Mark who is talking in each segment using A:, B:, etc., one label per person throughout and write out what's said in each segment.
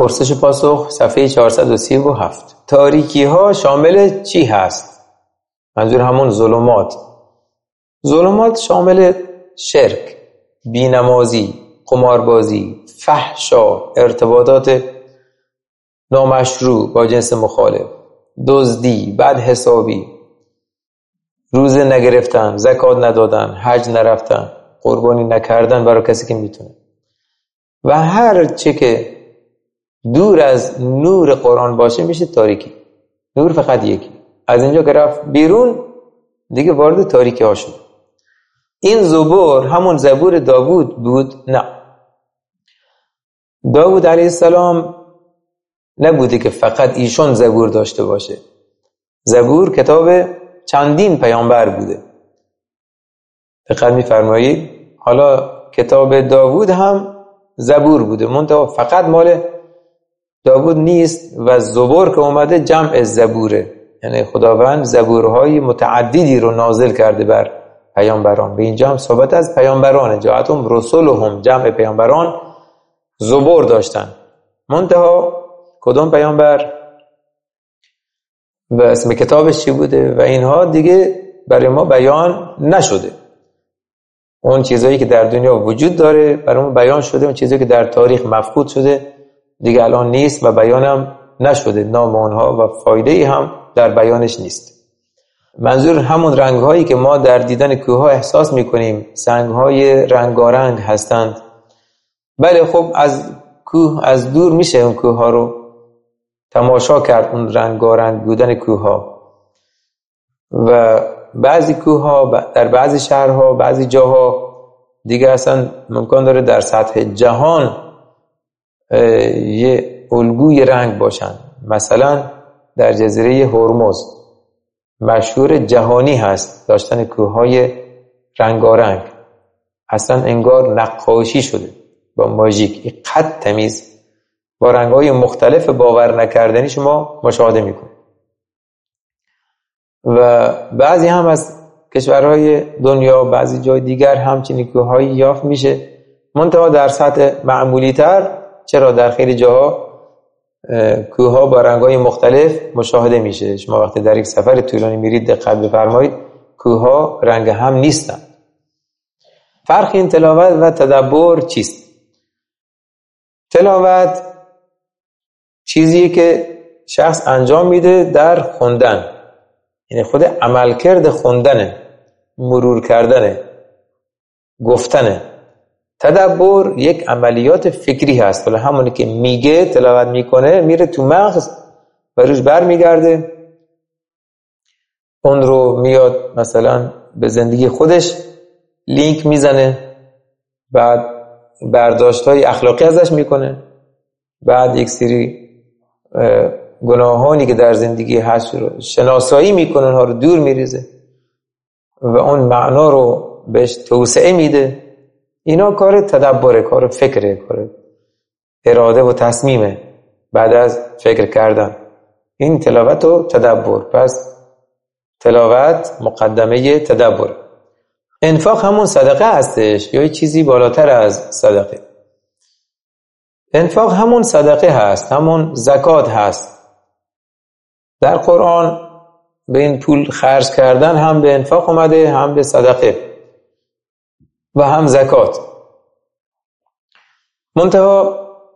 A: پرسش پاسخ صفحه 437. تاریکی ها شامل چی هست؟ منظور همون ظلمات. ظلمات شامل شرک، بینمازی، قماربازی، فحشا، ارتباطات نامشروع با جنس مخالف، دزدی، بدحسابی، روزه نگرفتن، زکات ندادن، حج نرفتن، قربانی نکردن برای کسی که میتونه و هر چه که دور از نور قرآن باشه میشه تاریکی. نور فقط یکی، از اینجا که رفت بیرون دیگه وارد تاریکی ها شد. این زبور همون زبور داوود بود؟ نه، داوود علیه السلام نبوده که فقط ایشون زبور داشته باشه. زبور کتاب چندین پیامبر بوده. دقت می‌فرمایید؟ حالا کتاب داوود هم زبور بوده، منتها فقط مال داوود نیست و زبور که اومده جمع زبوره، یعنی خداوند زبورهای متعددی رو نازل کرده بر پیامبران. به اینجا هم صحبت از پیامبران، جاءتهم رسولهم، جمع پیامبران زبور داشتن. منتها کدوم پیامبر و اسم کتابش چی بوده و اینها دیگه برای ما بیان نشده. اون چیزایی که در دنیا وجود داره برای ما بیان شده، اون چیزایی که در تاریخ مفقود شده دیگه الان نیست و بیانم نشده. نام اونها و فایده‌ای هم در بیانش نیست. منظور همون رنگ‌هایی که ما در دیدن کوه‌ها احساس می‌کنیم، سنگ‌های رنگارنگ هستند. بله خب از کوه از دور میشه اون کوه‌ها رو تماشا کرد، اون رنگارنگ بودن کوه‌ها. و بعضی کوه‌ها در بعضی شهرها، بعضی جاها دیگه اصلا ممکن داره در سطح جهان یه الگوی رنگ باشن. مثلا در جزیره هرمز مشهور جهانی هست داشتن کوه‌های رنگارنگ، اصلا انگار نقاشی شده با ماژیک، این خط تمیز با رنگ‌های مختلف باور نکردنی شما مشاهده می‌کنید. و بعضی هم از کشورهای دنیا، بعضی جای دیگر همچنین کوه‌هایی یافت میشه، منتها در سطح معمولی‌تر. چرا در خیلی جاها کوه‌ها با رنگ‌های مختلف مشاهده میشه. شما وقتی در یک سفر طولانی میرید دقت بفرمایید، کوه‌ها رنگ هم نیستن. فرق این تلاوت و تدبر چیست؟ تلاوت چیزیه که شخص انجام میده در خوندن، یعنی خود عملکرد خوندنه، مرور کردنه، گفتنه. تدبر یک عملیات فکری هست، ولی همونی که میگه تلاوت میکنه میره تو مغز و روش بر میگرده، اون رو میاد مثلا به زندگی خودش لینک میزنه، بعد برداشت‌های اخلاقی ازش میکنه، بعد یک سری گناهانی که در زندگی هست رو شناسایی میکنه، اونها رو دور میریزه و اون معنا رو بهش توسعه میده. اینا کار تدبره، کار فکره، کار اراده و تصمیمه بعد از فکر کردن. این تلاوت و تدبر. پس تلاوت مقدمه تدبر. انفاق همون صدقه هستش یا چیزی بالاتر از صدقه؟ انفاق همون صدقه هست، همون زکات هست. در قرآن به این پول خرج کردن هم به انفاق اومده، هم به صدقه و هم زکات. منتها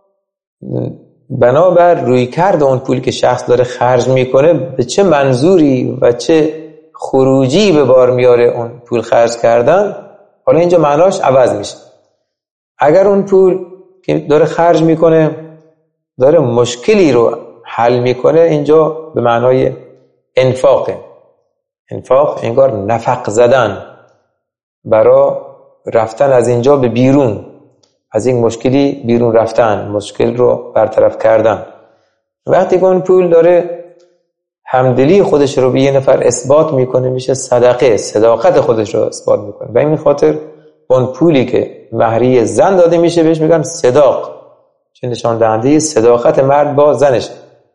A: بنابر روی کرد اون پولی که شخص داره خرج میکنه به چه منظوری و چه خروجی به بار میاره اون پول خرج کردن، حالا اینجا معناش عوض میشه. اگر اون پول که داره خرج میکنه داره مشکلی رو حل میکنه، اینجا به معنای انفاقه. انفاق انگار نفق زدن برای رفتن از اینجا به بیرون، از این مشکلی بیرون رفتن، مشکل رو برطرف کردن. وقتی که اون پول داره همدلی خودش رو به یه نفر اثبات میکنه میشه صدقه، صداقت خودش رو اثبات میکنه. و این خاطر اون پولی که مهریه زن داده میشه بهش میگن صداق، چون نشان دهنده صداقت مرد با زنش.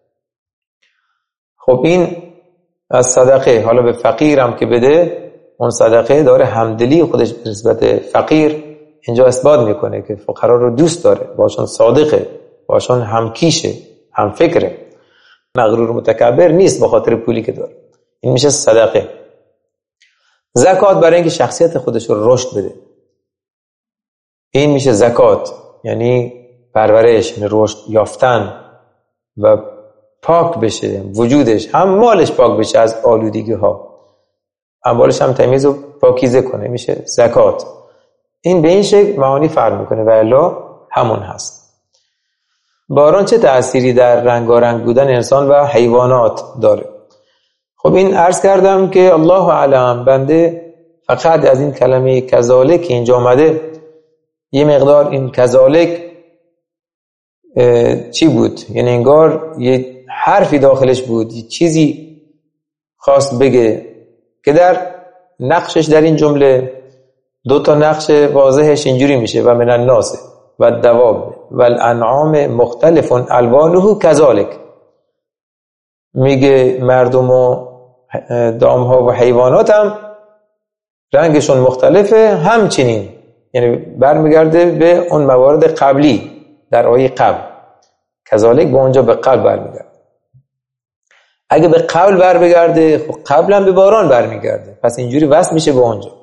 A: خب این از صدقه. حالا به فقیرم که بده، اون صدقه داره همدلی خودش به نسبت فقیر اینجا اثبات میکنه که فقرا رو دوست داره، باشون صادقه، باشون هم کیشه، هم فکره، مغرور متکبر نیست به خاطر پولی که داره. این میشه صدقه. زکات برای اینکه شخصیت خودش رو رشد بده، این میشه زکات، یعنی پرورش، یعنی رشد یافتن و پاک بشه وجودش، هم مالش پاک بشه از آلودگی ها، اموالش هم تمیز و پاکیزه کنه، میشه زکات. این به این شکل معانی فرق میکنه و الا همون هست. باران چه تأثیری در رنگارنگ بودن انسان و حیوانات داره؟ خب این عرض کردم که الله اعلم، بنده فقط از این کلمه کذالک که اینجا آمده یه مقدار این کذالک چی بود، یعنی انگار یه حرفی داخلش بود، یه چیزی خواست بگه که در نقشش در این جمله دو تا نقش واضحش اینجوری میشه: و من الناس و الدواب و الانعام مختلف الوانه کذالک. میگه مردم و دامها و حیوانات هم رنگشون مختلفه همچنین، یعنی برمیگرده به اون موارد قبلی در آیه قبل. کذالک به اونجا به قبل برمیگرده. اگه به قبل برمیگرده خب قبلا به باران برمیگرده، پس اینجوری وصل میشه به اونجا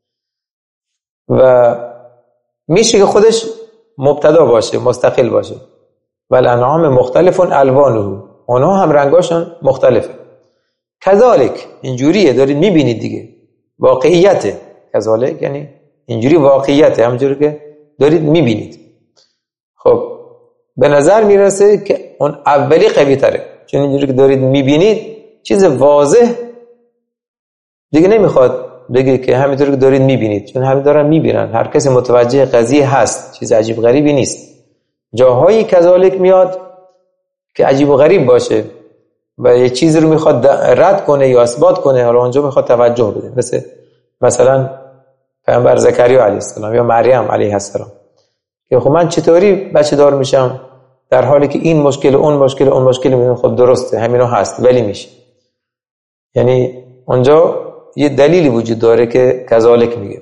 A: و میشه که خودش مبتدا باشه، مستقل باشه. والانعام مختلف الوانه، اونها هم رنگاشون مختلفه. کذالک اینجوریه، دارید میبینید دیگه، واقعیته. کذالک یعنی اینجوری واقعیته، همونجوری که دارید میبینید. خب به نظر میرسه که اون اولی قوی تره، چون اینجوری که دارید میبینید چیز واضح دیگه نمیخواد بگه که همینطوری که دارید میبینید، چون همین دارن میبینن، هر کسی متوجه قضیه هست، چیز عجیب غریبی نیست. جاهایی کذالک میاد که عجیب و غریب باشه و یه چیزی رو میخواد رد کنه یا اثبات کنه، حالا اونجا میخواد توجه بده، مثلا پیامبر زکریا علیه السلام یا مریم علیه السلام که خب من چطوری بچه دار میشم در حالی که این مشکل اون مشکل میدونم. خب درسته همینو هست ولی میشه، یعنی اونجا یه دلیلی وجود داره که کذالک میگه.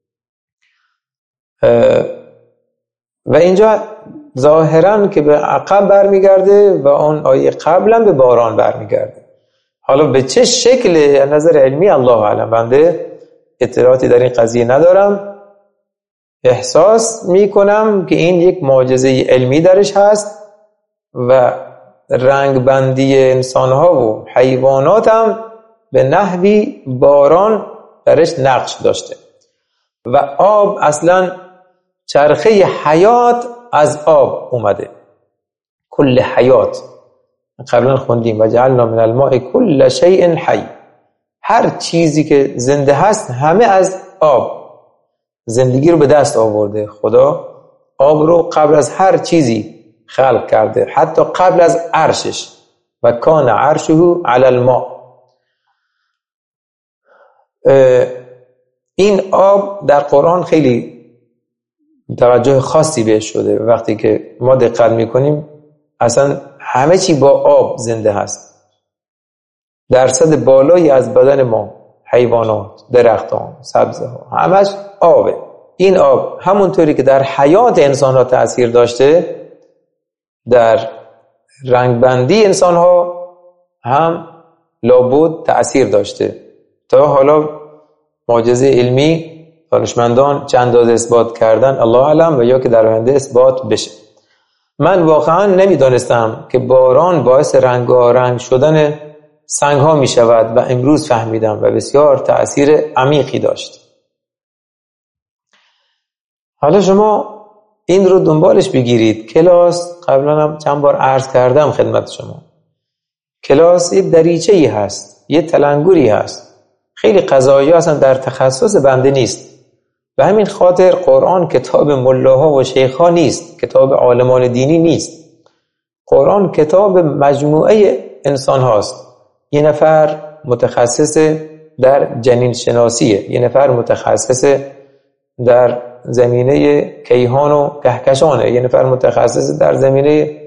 A: و اینجا ظاهرا که به عقب برمیگرده و اون آیه قبلا به باران برمیگرده. حالا به چه شکل از نظر علمی الله اعلم، بنده اطلاعاتی در این قضیه ندارم. احساس میکنم که این یک معجزه علمی درش هست و رنگ بندی انسانها و حیوانات هم به نحوی باران درش نقش داشته و آب اصلا چرخه حیات از آب اومده. کل حیات قبلا خوندیم و جعلنا من الماء کل شیء حی، هر چیزی که زنده هست همه از آب زندگی رو به دست آورده. خدا آب رو قبل از هر چیزی خلق کرده، حتی قبل از عرشش. و کان عرشه علی الماء. این آب در قرآن خیلی توجه خاصی بهش شده. وقتی که ما دقت میکنیم اصلا همه چی با آب زنده هست. درصد بالایی از بدن ما، حیوانات، درختان، سبزه ها، همش آبه. این آب همونطوری که در حیات انسان ها تأثیر داشته، در رنگبندی انسان ها هم لابد تأثیر داشته. تا حالا معجزه علمی دانشمندان چند داده اثبات کردن الله اعلم و یا که در آینده اثبات بشه. من واقعا نمیدانستم که باران باعث رنگارنگ شدن سنگ ها می شود و امروز فهمیدم و بسیار تأثیر عمیقی داشت. حالا شما این رو دنبالش بگیرید. کلاس قبلا هم چند بار عرض کردم خدمت شما، کلاس یه دریچه‌ای هست، یه تلنگری هست. خیلی قضایی اصلا در تخصص بنده نیست. به همین خاطر قرآن کتاب ملاها و شیخها نیست، کتاب عالمان دینی نیست. قرآن کتاب مجموعه انسان هاست. یه نفر متخصص در جنین شناسیه، یه نفر متخصص در زمینه کیهان و کهکشانه، یه نفر متخصص در زمینه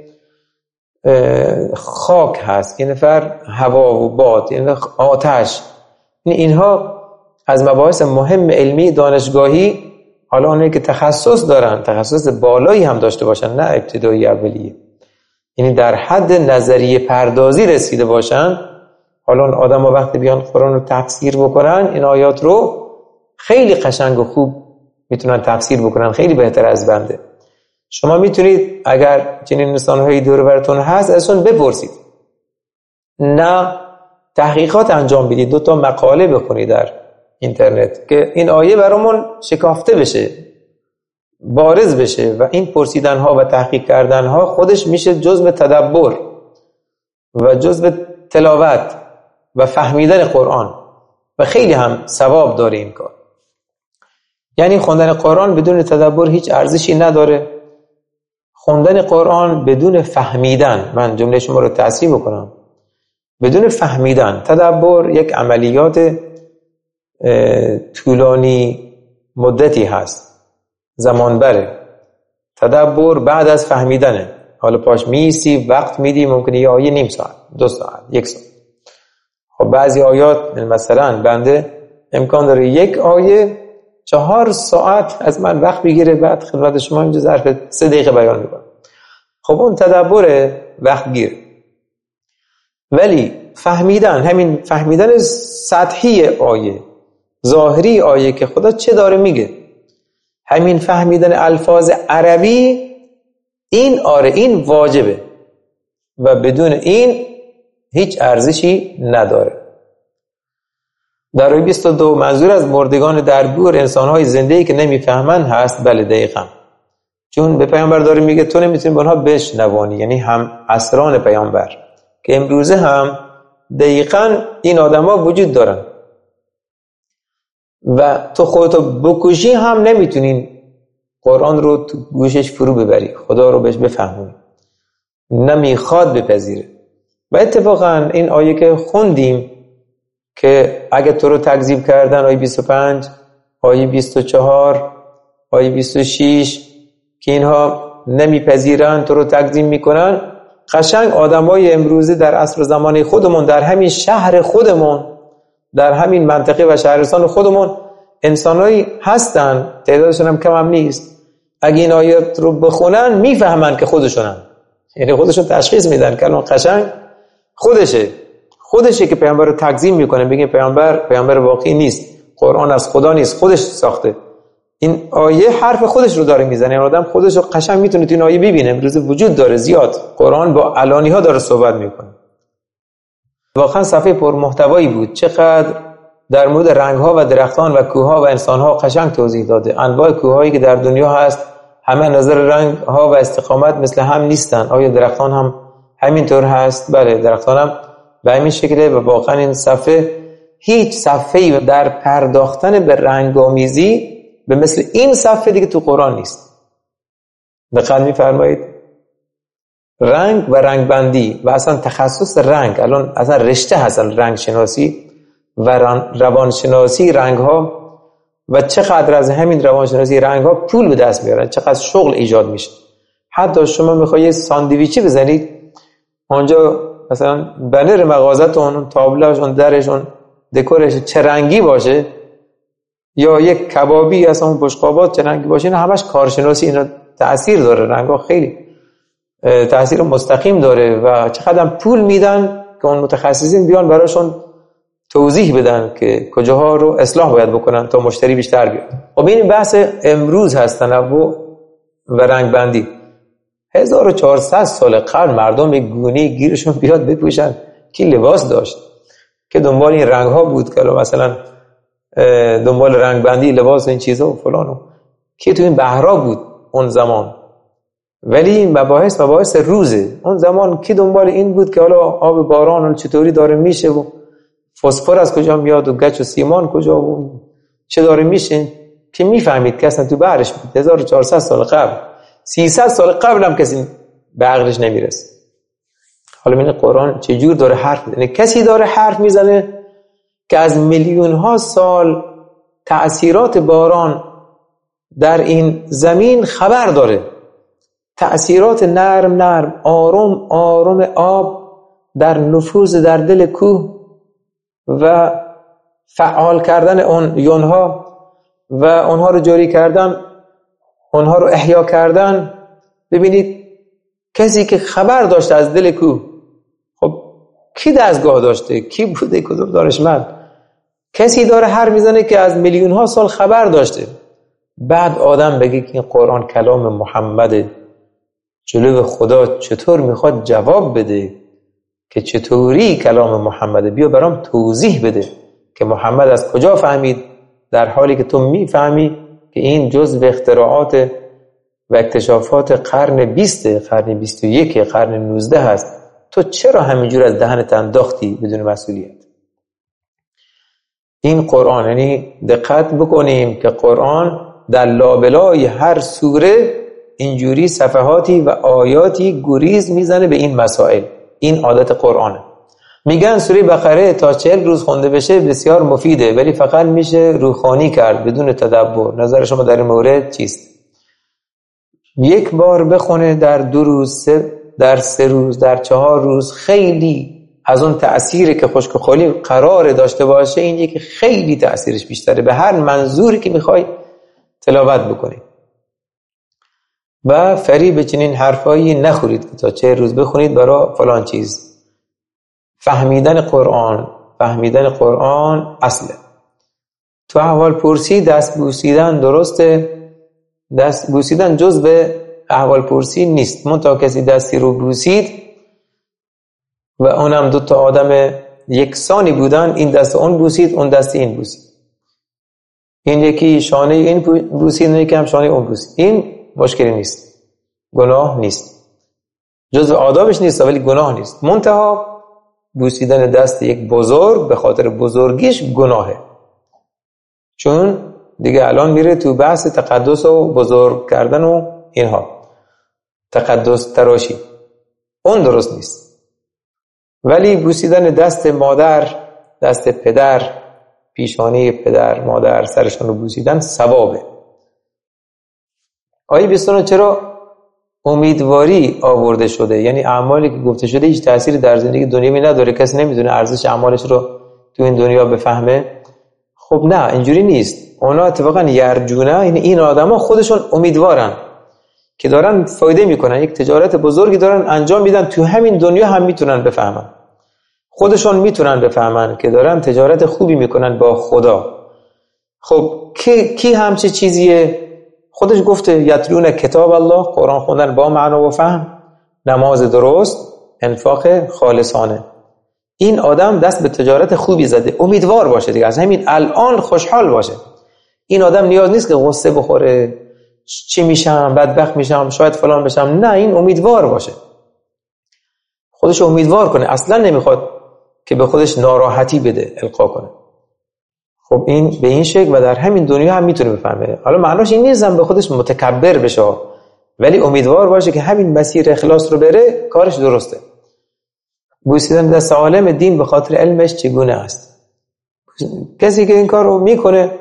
A: خاک هست، یه نفر هوا و باد، یه نفر آتش. اینها از مباحث مهم علمی دانشگاهی حالا اونایی که تخصص دارن، تخصص بالایی هم داشته باشن، نه ابتدایی اولیه، یعنی در حد نظریه پردازی رسیده باشن، حالا اون آدم‌ها وقتی بیان قرآن رو تفسیر بکنن، این آیات رو خیلی قشنگ و خوب میتونن تفسیر بکنن، خیلی بهتر از بنده. شما میتونید اگر چنین انسان‌هایی دور براتون هست ازشون بپرسید، نه تحقیقات انجام بدید، 2 مقاله بخونید در اینترنت که این آیه برامون شکافته بشه، بارز بشه، و این پرسیدن ها و تحقیق کردن ها خودش میشه جزء تدبر و جزء تلاوت و فهمیدن قرآن و خیلی هم ثواب داره این کار. یعنی خوندن قرآن بدون تدبر هیچ ارزشی نداره. خوندن قرآن بدون فهمیدن، من جمله شما رو تصحیح بکنم، بدون فهمیدن، تدبر یک عملیات طولانی مدتی هست، زمان بره. تدبر بعد از فهمیدنه، حالا پاش میسی وقت میدی، ممکنه یه آیه نیم ساعت، 2 ساعت، 1 ساعت. خب بعضی آیات مثلا بنده امکان داره یک آیه 4 ساعت از من وقت بگیره، بعد خدمت شما اینجا ظرف 3 دقیقه بیان میکنم. خب اون تدبر وقت گیر. ولی فهمیدن، همین فهمیدن سطحی آیه، ظاهری آیه که خدا چه داره میگه، همین فهمیدن الفاظ عربی، این واجبه و بدون این هیچ ارزشی نداره. در آیه 22 منظور از مردگان در گور انسان‌های زنده‌ای که نمیفهمن هست. بله دقیقاً، چون به پیامبر داره میگه تو نمیتونی به اونها بشنوانی، یعنی هم اسران پیامبر که امروزه هم دقیقاً این آدم‌ها وجود دارن و تو خودتو بکشی هم نمیتونین قرآن رو تو گوشش فرو ببری، خدا رو بهش بفهمونی، نمیخواد بپذیره. و اتفاقا این آیه که خوندیم که اگه تو رو تکذیب کردن، آیه 25، آیه 24، آیه 26، که اینها نمیپذیرن، تو رو تکذیب میکنن، قشنگ آدمای امروزه در عصر زمانه خودمون، در همین شهر خودمون، در همین منطقه و شهرستان خودمون انسانایی هستن، تعدادشون هم کم هم نیست، اگه این آیات رو بخونن میفهمن که خودشونن، یعنی خودشون تشخیص میدن که الان قشنگ خودشه که پیامبر رو تکذیب میکنه، بگه پیامبر واقعی نیست، قرآن از خدا نیست، خودش ساخته. این آیه حرف خودش رو داره میزنه، این آدم خودش رو قشنگ میتونه تو این آیه ببینه. امروز وجود داره زیاد، قرآن با علانی ها داره صحبت میکنه. واقعا صفحه پر محتوایی بود، چقدر در مورد رنگ ها و درختان و کوه ها و انسان ها قشنگ توضیح داده. انواع کوه هایی که در دنیا هست همه نظر رنگ ها و استقامت مثل هم نیستن. آیا درختان هم همینطور هست؟ بله، درختان هم به همین شکله. و واقعا این صفحه، هیچ صفحه‌ای در پرداختن به رنگامیزی به مثل این صفحه دیگه تو قرآن نیست. دقت می‌فرمایید؟ رنگ و رنگبندی و اصلا تخصص رنگ، الان اصلا رشته هست رنگ شناسی و روانشناسی رنگ ها، و چقدر از همین روانشناسی رنگ ها پول به دست میارن، چقدر شغل ایجاد میشه. حتی شما میخواید ساندویچی بزنید، اونجا مثلا بنر مغازتون، تابلوشون، درشون، دکورش چه رنگی باشه، یا یک کبابی اصلا اون بشقابات چه رنگی باشه، اینا همش کارشناسی، اینا تأثیر داره. رنگ‌ها خیلی تأثیر مستقیم داره و چقدر پول میدن که اون متخصصین بیان براشون توضیح بدن که کجاها رو اصلاح باید بکنن تا مشتری بیشتر بیاد. خب این بحث امروز هست، تنوع و رنگ بندی. 1400 سال قبل مردم یک گونه گیرشون بیاد بپوشن که لباس داشت که دنبال این رنگ ها بود، که مثلا دنبال رنگ بندی لباس این چیزا و فلانو، که تو این بحرا بود اون زمان. ولی این مباحث روزه. اون زمان کی دنبال این بود که حالا آب باران چطوری داره میشه و فسفر از کجا میاد و گچ و سیمان کجا و چه داره میشه، که میفهمید که اصلا تو بحرش بود. 1400 سال قبل، 300 سال قبل هم کسی به عقلش نمیرسه. حالا این قرآن چجور داره حرف میزنه؟ کسی داره حرف میزنه که از میلیون ها سال تأثیرات باران در این زمین خبر داره. تأثیرات نرم آروم آب در نفوذ در دل کوه و فعال کردن اون یونها و اونها رو جاری کردن، اونها رو احیا کردن. ببینید کسی که خبر داشت از دل کو، خب کی دستگاه داشته؟ کی بوده؟ کدوم دانشمند؟ کسی داره حرف میزنه که از میلیون ها سال خبر داشته. بعد آدم بگه که این قرآن کلام محمده، جلو خدا چطور میخواد جواب بده که چطوری کلام محمده؟ بیا برام توضیح بده که محمد از کجا فهمید، در حالی که تو میفهمی که این جزء اختراعات و اکتشافات قرن 20، قرن 21، قرن 19 هست. تو چرا همینجور از دهنت انداختی بدون مسئولیت؟ این قرآن، یعنی دقت بکنیم که قرآن در لابلای هر سوره اینجوری صفحاتی و آیاتی گریز میزنه به این مسائل. این عادت قرآنه. میگن سوره بقره تا 40 روز خونده بشه بسیار مفیده، ولی فقط میشه روخانی کرد بدون تدبر. نظر شما در این مورد چیست؟ یک بار بخونه در 2 روز، در 3 روز، در 4 روز، خیلی از اون تأثیری که خشک و خالی قرار داشته باشه این یکی خیلی تأثیرش بیشتره به هر منظوری که میخوای تلاوت بکنی. و فریب چنین حرفایی نخورید که تا 40 روز بخونید برای فلان چیز. فهمیدن قرآن اصله. تو احوال پرسی دست بوسیدن درسته، دست بوسیدن جزء احوال پرسی نیست. منتها کسی دستی رو بوسید و اونم 2 تا آدم یکسانی بودن، این دست اون بوسید، اون دست این بوسید، این یکی شانه این بوسید، این یکی هم شانه اون بوسید. این مشکلی نیست، گناه نیست، جزء آدابش نیست، ولی گناه نیست. منتها بوسیدن دست یک بزرگ به خاطر بزرگیش گناهه، چون دیگه الان میره تو بحث تقدس و بزرگ کردن و اینها، تقدس تراشی، اون درست نیست. ولی بوسیدن دست مادر، دست پدر، پیشانی پدر مادر، سرشون رو بوسیدن ثوابه. آیه 29 چرا امیدواری آورده شده؟ یعنی اعمالی که گفته شده هیچ تأثیری در زندگی دنیوی نداره، کسی نمیدونه ارزش اعمالش رو تو این دنیا بفهمه. خب نه، اینجوری نیست. اونا اتفاقا یرجونه، یعنی این آدما خودشون امیدوارن که دارن فایده میکنن، یک تجارت بزرگی دارن انجام میدن، تو همین دنیا هم میتونن بفهمن، خودشون میتونن بفهمن که دارن تجارت خوبی میکنن با خدا. خب کی همچه چیزیه؟ خودش گفته یتلون کتاب الله، قرآن خوندن با معنا و فهم، نماز درست، انفاق خالصانه. این آدم دست به تجارت خوبی زده، امیدوار باشه دیگه، از همین الان خوشحال باشه. این آدم نیاز نیست که غصه بخوره، چی میشم، بدبخت میشم، شاید فلان بشم. نه، این امیدوار باشه، خودش امیدوار کنه، اصلا نمیخواد که به خودش ناراحتی بده، القا کنه. خب این به این شکل و در همین دنیا هم میتونه بفهمه. حالا معناش این نیست به خودش متکبر بشه، ولی امیدوار باشه که همین مسیر اخلاص رو بره، کارش درسته. بوسیدن دست عالم دین به خاطر علمش چگونه است. کسی که این کار رو میکنه،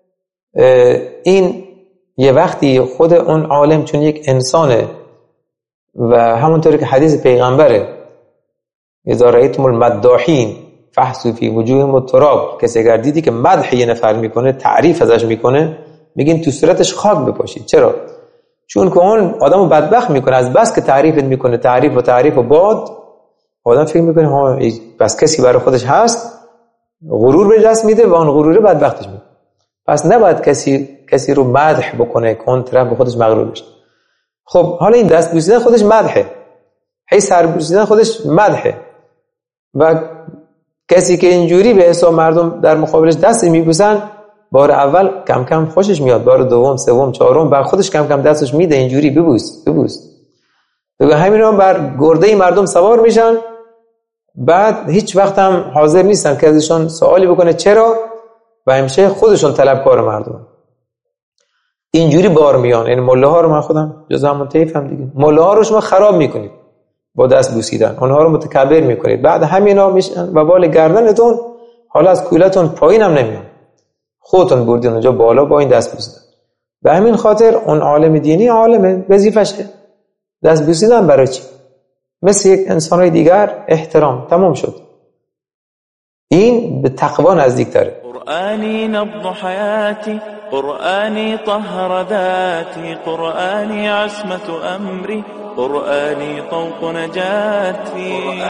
A: این یه وقتی خود اون عالم چون یک انسانه و همونطوری که حدیث پیغمبره، اذا رأیتم المداحین فحسوا فی وجوههم التراب، کسی اگر دیدی که مدح یه نفر میکنه، تعریف ازش میکنه، میگین تو صورتش خاک بپاشید. چرا؟ چون که اون آدمو بدبخت میکنه، از بس که تعریفت میکنه، تعریف و باد، آدم فکر میکنه ها بس کسی برای خودش هست، غرور به دست میده و اون غروره بدبختش میکنه. پس نباید کسی رو مدح بکنه که اون طرف به خودش مغرور بشه. خب حالا این دست بوسیدن خودش مدحه، هی سر بوسیدن خودش مدحه، و کسی که اینجوری به حساب مردم در مقابلش دست میبوسن، بار اول کم کم خوشش میاد، بار دوم، سوم، چهارم، بعد خودش کم کم دستش میده اینجوری ببوس. دیگه همینا بر گرده مردم سوار میشن، بعد هیچ وقت هم حاضر نیستن که ازشون سوالی بکنه چرا، و همیشه خودشون طلبکار مردم. اینجوری بار میان. یعنی ملاها رو من خودم جز همون طیفم دیگه، ملاها رو شما خراب میکنید با دست بوسیدن، اونها رو متکبر میکنید، بعد همینا میشن و بال گردنتون، حالا از کولتون پایین هم نمیان، خودتون بردین اونجا بالا با این دست بوسیدن. به همین خاطر اون عالم دینی عالم وظیفشه دست بوسیدن. برای چی؟ مثل یک انسانای دیگر احترام، تمام شد. این به تقوا نزدیک تره.
B: قرآنی نبض حیاتی قرآني طهر ذاتي، قرآني عصمة أمري، قرآني طوق نجاتي.